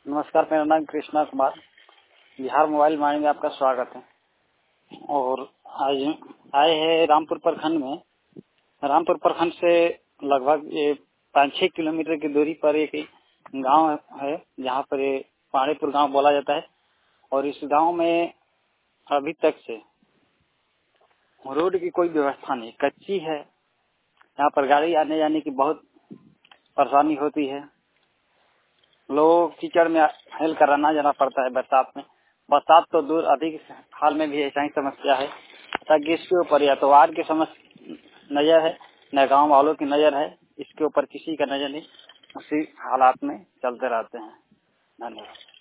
नमस्कार, मेरा नाम कृष्णा कुमार। बिहार मोबाइल वाणी में आपका स्वागत है। और आज आए हैं रामपुर प्रखंड में। रामपुर प्रखंड से लगभग 5-6 किलोमीटर की दूरी पर एक गांव है जहां पर पाड़ेपुर गांव बोला जाता है। और इस गांव में अभी तक से रोड की कोई व्यवस्था नहीं, कच्ची है। यहाँ पर गाड़ी आने जाने की बहुत परेशानी होती है। लोग कीचड़ में हेल कर आना जाना पड़ता है बरसात में। बरसात तो दूर, अधिक हाल में भी ऐसा ही समस्या है। ताकि इसके ऊपर या तो वार्ड की समस्या नजर है, न गांव वालों की नजर है। इसके ऊपर किसी का नजर नहीं, उसी हालात में चलते रहते हैं। धन्यवाद।